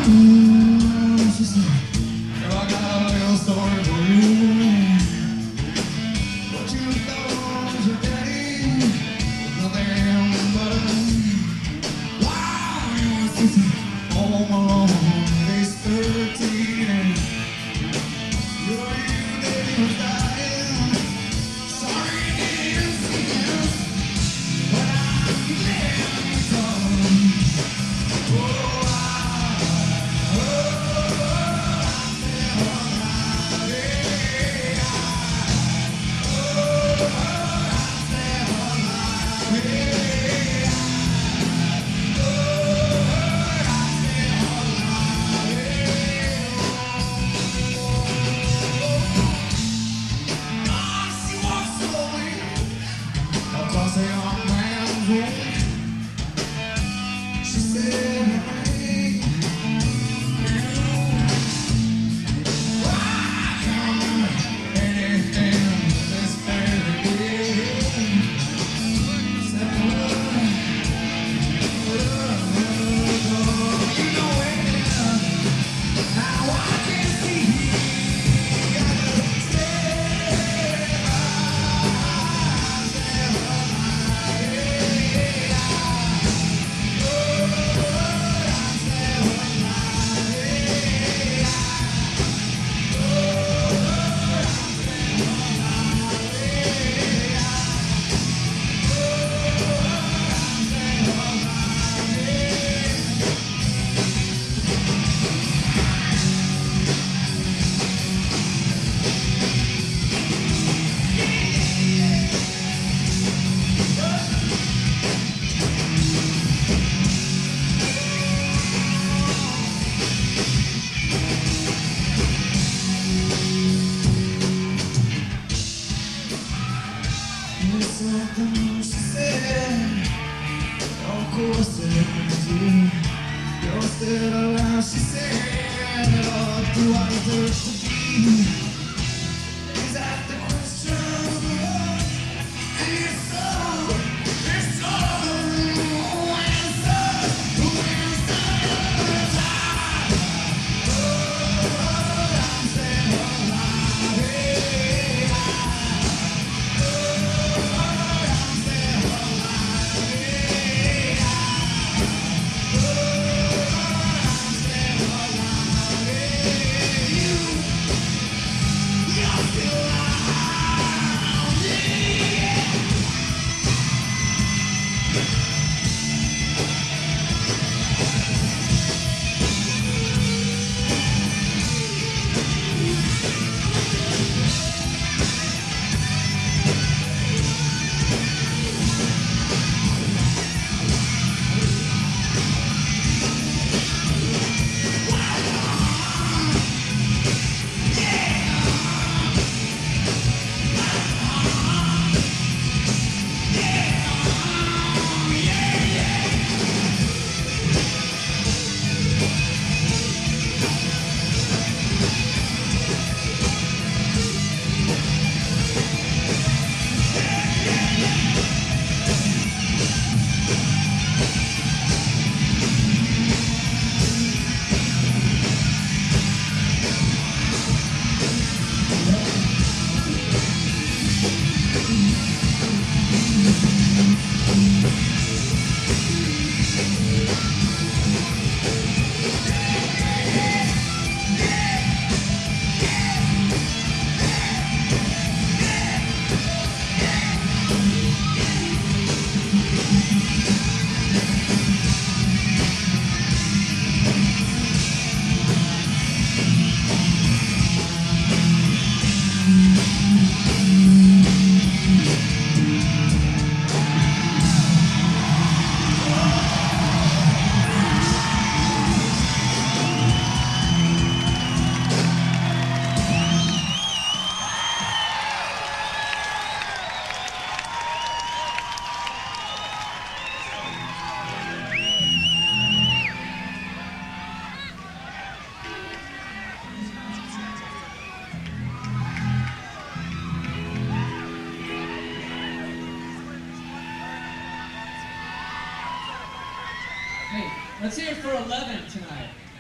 She said, "Oh, I got a little story for you. What you thought was your daddy was nothing but a wild sister. Home alone, age 13, and your daddy was dying. Sorry you didn't see him, but I'm glad you told him. Oh, across a young man's room, she said, "Hey, I can't remember anything this very day." Said, you know it, now I can see. Something she said, of course it was you. You're still alive, she said. What do I deserve to be? Is that the question? And it's so, it's so. Hey, let's hear it for 11 tonight.